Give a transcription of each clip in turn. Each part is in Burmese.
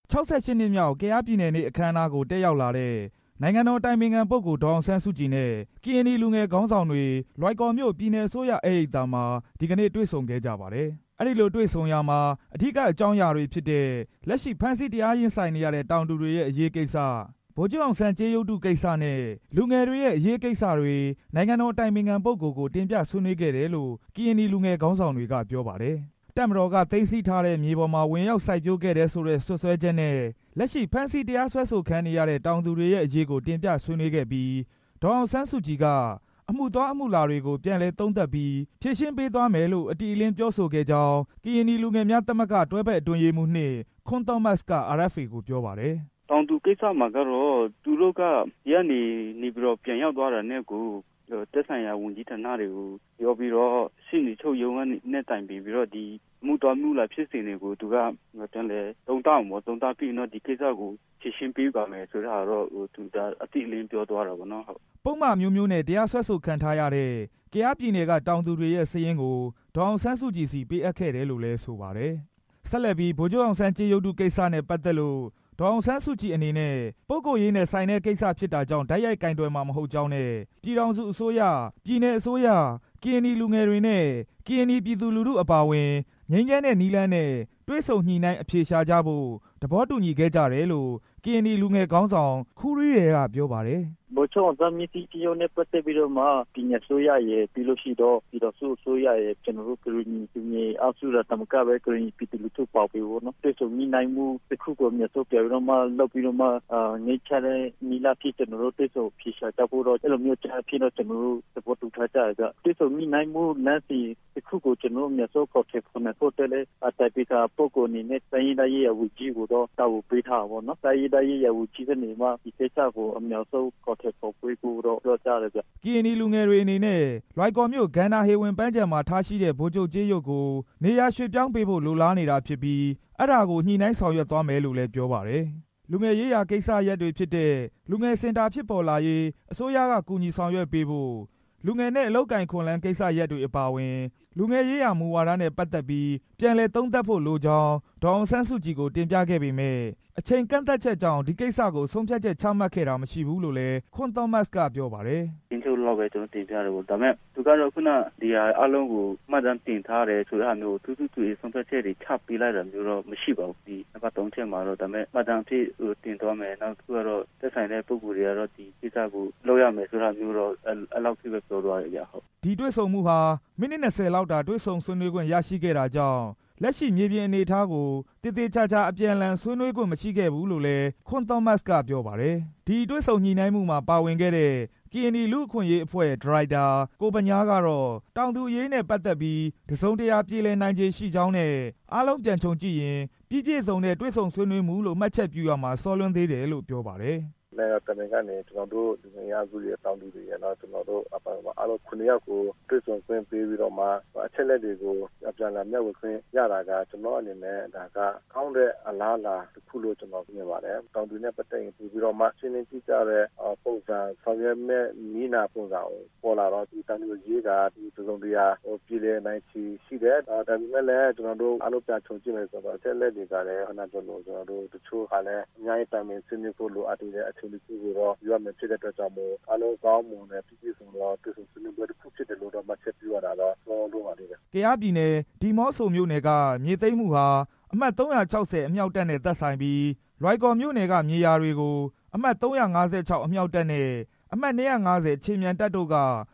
68 နှစ်မြောက်ကယားပြည်နယ်နေ့အခမ်းအနားကိုတက်ရောက်လာတဲ့နိုင်ငံတော်အတိုင်ပင်ခံပုဂ္ဂိုလ်ဒေါ်အောင်ဆန်းစုကြည်နဲ့ကရင်နီလူငယ်ခေါင်းဆောင်တွေလွိုင်ကော်မြို့ပြည်နယ်အစိုးရဧည့်ရိပ်သာမှာဒီကနေ့တွေ့ဆုံခဲ့ကြပါတယ်။အဲဒီလိုတွေ့ဆုံရာမှာအဓိကအကြောင်းအရာတွေဖြစ်တဲ့လက်ရှိဖမ်းဆီးတရားရင်ဆိုင်နေရတဲ့တောင်သူတွေရဲ့အရေးကိစ္စဗိုလ်ချုပ်အောင်ဆန်းကြေးရုပ်တုကိစ္စနဲ့လူငယ်တွေရဲ့အရေးကိစ္စတွေနိုင်ငံတော်အတိုင်ပင်ခံပုဂ္ဂိုလ်ကိုတင်ပြဆွေးနွေးခဲ့တယ်လို့ကရင်နီလူငယ်ခေါင်းဆောင်တွေကပြောပါတယ်။တပ်မတော်ကသိမ်းဆည်းထားတဲ့မြေပေါ်မှာဝင်ရောက်စိုက်ပျိုးခဲ့တဲ့ဆိုတဲ့စွပ်စွဲချက်နဲ့လက်ရှိဖမ်းဆီးတရားစွဲဆိုခံနေရတဲ့တောင်သူတွေရဲ့အရေးကိုတင်ပြဆွေးနွေးခဲ့ပြီးဒေါ်အောင်ဆန်းစုကြည်ကအမှုသွားအမှုလာတွေကိုပြန်လည်သုံးသပ်ပြီးဖြေရှင်းပေးသွားမယ်လို့အတိအလင်းပြောဆိုခဲ့ကြောင်းကရင်နီလူငယ်များသမဂ္ဂတွဲဖက်အတွင်းရေးမှူးခွန်းသောမတ်စ်က RFA ကိုပြောပါတယ်။တောင်သူကိစ္စမှာကတော့သူတို့ကဒီကနေပြီးတော့ပြန်ရောက်သွားတာနဲ့ကိုသက်ဆိုင်ရာဝန်ကြီးဌာနတွေကိုပြောပြီးတော့ရှင်းနေချုပ်ရုံးနဲ့တိုင်ပြီးတော့ဒီမှုတော်မှုလာဖြစ်စဉ်တွေကိုသူကပြန်လဲသုံးသပ်ပြီးတော့ဒီကိစ္စကိုဖြေရှင်းပေးပါမယ်ဆိုတာတော့သူကအတိအလင်းပြောသွားတာပေါ့နော်ဟုတ်ပုံမှန်မျိုးမျိုးနဲ့တရားစွဲဆိုခံထားရတဲ့ကယားပြည်နယ်ကတောင်သူတွေရဲ့စာရင်းကိုဒေါ်အောင်ဆန်းစုကြည်စီပေးအပ်ခဲ့တယ်လို့လည်းဆိုပါတယ်ဆက်လက်ပြီးဗိုလ်ချုပ်အောင်ဆန်းကြေးရုပ်တုကိစ္စနဲ့ပတ်သက်လို့ဒေါ်အောင်ဆန်းစုကြည်အနေနဲ့ပုဂ္ဂိုလ်ရေးနဲ့ဆိုင်တဲ့ကိစ္စဖြစ်တာကြောင့်တိုက်ရိုက်ကင်တွယ်မှာမဟုတ်ကြောင်းနဲ့ပြည်ထောင်စုအစိုးရပြည်နယ်အစိုးရကရင်နီလူငယ်တွေနဲ့ကရင်နီပြည်သူလူထုအပါအဝင်ငြိမ်းချမ်းတဲ့နည်းလမ်းနဲ့တွဲဆုံညှိနှိုင်းအဖြေရှာကြဖို့သဘောတူညီခဲ့ကြတယ်လို့ကရင်နီလူငယ်ခေါင်းဆောင်ခူးရီးရဲကပြောပါတယ်ဗိုလ်ချုပ်အောင်ဆန်းမြစ်တီရုံးနဲ့ပတ်သက်ပြီးတော့မှပြည်နယ်ဆိုရရဲ့ပြီးလို့ရှိတော့ပြည်တော်စုဆိုရရဲ့ကျွန်တော်တို့ကရင်နီပြည်နယ်အောက်စုရတမကပဲကရင်နီပြည်သူလူထုပေါပြီးတော့နော်တွေ့ဆုံမိနိုင်မှုတစ်ခုကိုမြတ်ဆိုပြပြီးတော့မှလုပ်ပြီးတော့မှနေချတဲ့နီလာဖြစ်ကျွန်တော်တို့တွေ့ဆုံဖြေရှာကြဖို့တော့အဲ့လိုမျိုးချဖြစ်တော့ကျွန်တော်တို့သဘောတူထားကြကြတွေ့ဆုံမိနိုင်မှုလမ်းစီတစ်ခုကိုကျွန်တော်မြတ်ဆိုခေါ်ထည့်ဖို့နဲ့ဖို့တယ်အတိုင်ပိစာပုဂ္ဂိုလ်အနေနဲ့တိုင်းရေးရဲ့ဝကြီးကိုတော့တာဝန်ပေးထားပါတော့နော်တိုင်းရေးရဲ့ဝကြီးကနေမှဒီကိစ္စကိုအများဆုံးခေါ်ထည့်ဖို့ကရင်နီလူငယ်တွေအနေနဲ့လွိုင်ကော်မြို့ဂန္ဓာဟေဝင်ပန်းခြံမှာထားရှိတဲ့ဗိုလ်ချုပ်ကြေးရုပ်ကိုနေရာရွှေ့ပြောင်းပေးဖို့လိုလားနေတာဖြစ်ပြီးအဲ့ဒါကိုညှိနှိုင်းဆောင်ရွက်သွားမယ်လို့လည်းပြောပါတယ်လူငယ်ရေးရာကိစ္စရပ်တွေဖြစ်တဲ့လူငယ်စင်တာဖြစ်ပေါ်လာရေးအစိုးရကကူညီဆောင်ရွက်ပေးဖို့လူငယ်နဲ့အလုပ်ကိုင်ခွန်လန်းကိစ္စရပ်တွေအပါအဝင်လူငယ်ရေးရာမူဝါဒနဲ့ပတ်သက်ပြီးပြန်လည်သုံးသပ်ဖို့လိုကြောင်းဒေါ်အောင်ဆန်းစုကြည်ကိုတင်ပြခဲ့ပေမယ့်အချိန်ကန့်သတ်ချက်ကြောင့်ဒီကိစ္စကိုဆုံးဖြတ်ချက်ချမှတ်ခဲ့တာမရှိဘူးလို့လည်းခွန်းသောမတ်စ်ကပြောပါတယ်။တင်ချုပ်လောက်ပဲကျွန်တော်တင်ပြတယ်ပေါ့ဒါပေမဲ့သူကတော့ခုနဒီဟာအလုံးကိုမှတ်တမ်းတင်ထားတယ်ဆိုတာမျိုးသူဆုံးဖြတ်ချက်တွေချပေးလိုက်တာမျိုးတော့မရှိပါဘူးဒီနံပါတ်3ချက်မှာတော့ဒါပေမဲ့မှတ်တမ်းဖြစ်တင်သွားမယ်နောက်သူကတော့သက်ဆိုင်တဲ့ပုဂ္ဂိုလ်တွေကတော့ဒီကိစ္စကိုလုပ်ရမယ်ဆိုတာမျိုးတော့အလောက်ဖြစ်ပဲပြောသွားတယ်ဗျဟုတ်ဒီတွေ့ဆုံမှုဟာမိနစ်20လောက်တာတွေ့ဆုံဆွေးနွေးခွင့်ရရှိခဲ့တာကြောင့်လက်ရှိမြေပြင်အနေအထားကိုတည်တည်ချာချာအပြန်အလှန်ဆွေးနွေးခွင့်မရှိခဲ့ဘူးလို့လည်းခွန်းသောမတ်စ်ကပြောပါတယ်ဒီတွေ့ဆုံညှိနှိုင်းမှုမှာပါဝင်ခဲ့တဲ့ကရင်နီလူ့အခွင့်အရေးအဖွဲ့ဒါရိုက်တာကိုပညာကတော့တောင်သူအရေးနဲ့ပတ်သက်ပြီးတစုံတရာပြည်လည်နိုင်ခြေရှိကြောင်းနဲ့အားလုံးပြန်ခြုံကြည့်ရင်ပြည့်စုံတဲ့တွေ့ဆုံဆွေးနွေးမှုလို့မှတ်ချက်ပြုရမှာစောလွန်းသေးတယ်လို့ပြောပါတယ်နိုင်ငံတကာကနေကျွန်တော်တို့လူငယ်ရစုရဲ့တောင်သူတွေရတော့ကျွန်တော်တို့အပါအအားလုံး9ယောက်ကိုတွေ့ဆုံခွင့်ပေးပြီးတော့မှအချက်လက်တွေကိုအပြန်အလှန်မျှဝေခွင့်ရတာကကျွန်တော်အနေနဲ့ဒါကကောင်းတဲ့အလားအလာတစ်ခုလို့ကျွန်တော်မြင်ပါတယ်တောင်သူနဲ့ပတ်သက်ရင်ပြီးတော့မှရှင်းလင်းကြည့်ကြတဲ့ပုံစံဆောင်ရွက်မဲ့နီးနာပုံစံကိုပေါ်လာတော့ဒီတောင်သူရေးကဒီစုံတရားပြည်လည်နိုင်ချီရှိတယ်ဒါပေမဲ့လည်းကျွန်တော်တို့အားလုံးပြန်ခြုံကြည့်မယ်ဆိုတော့အချက်လက်တွေကလည်းအနာကျွန်တော်တို့တချို့ကလည်းအများကြီးတိုင်ပင်ဆွေးနွေးဖို့လိုအပ်တဲ့အချိန်တစ်ခုကိုတော့ယူရမယ်ဖြစ်တဲ့အတွက်ကြောင့်မို့အားလုံးကောင်းမွန်တဲ့ပြည်ပြည်ဆုံးတော့တွေ့ဆုံဆွေးနွေးပွဲတစ်ခုဖြစ်တယ်လို့တော့မှတ်ချက်ပြုရတာတော့လုံးပါလိမ့်မယ်ကယားပြည်နယ်ဒီမော့ဆိုမြို့နယ်ကမြေသိမ်းမှုဟာအမှတ်360အမြောက်တပ်နဲ့သက်ဆိုင်ပြီးလွိုင်ကော်မြို့နယ်ကမြေယာတွေကိုအမှတ်356အမြောက်တပ်နဲ့အမှတ်250ခြေမြန်တပ်တို့က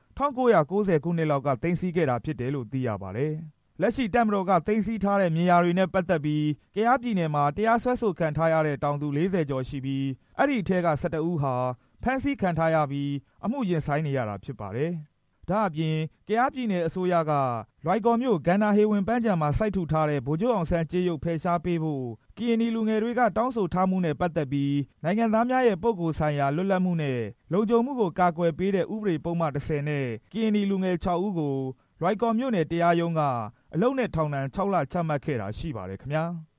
1990ခုနှစ်လောက်ကသိမ်းဆည်းခဲ့တာဖြစ်တယ်လို့သိရပါတယ်လက်ရှိတပ်မတော်ကသိမ်းဆည်းထားတဲ့မြေယာတွေနဲ့ပတ်သက်ပြီးကယားပြည်နယ်မှာတရားစွဲဆိုခံထားရတဲ့တောင်သူ40ကျော်ရှိပြီးအဲ့ဒီအထက်က12ဦးဟာဖမ်းဆီးခံထားရပြီးအမှုရင်ဆိုင်နေရတာဖြစ်ပါတယ်ဒါအပြင်ကယားပြည်နယ်အစိုးရကလွိုင်ကော်မြို့ဂန္ဓာဟေဝင်ပန်းခြံမှာစိုက်ထူထားတဲ့ဗိုလ်ချုပ်အောင်ဆန်းကြေးရုပ်ဖယ်ရှားပေးဖို့ကရင်နီလူငယ်တွေကတောင်းဆိုထားမှုနဲ့ပတ်သက်ပြီးနိုင်ငံသားများရဲ့ပုဂ္ဂိုလ်ဆိုင်ရာလွတ်လပ်မှုနဲ့လုံခြုံမှုကိုကာကွယ်ပေးတဲ့ဥပဒေပုံမှန်10နဲ့ကရင်နီလူငယ်6ဦးကိုလွိုင်ကော်မြို့နယ်တရားရုံးကအလုပ်နဲ့ထောင်ဒဏ်6လချမှတ်ခဲ့တာရှိပါတယ်ခင်ဗျာ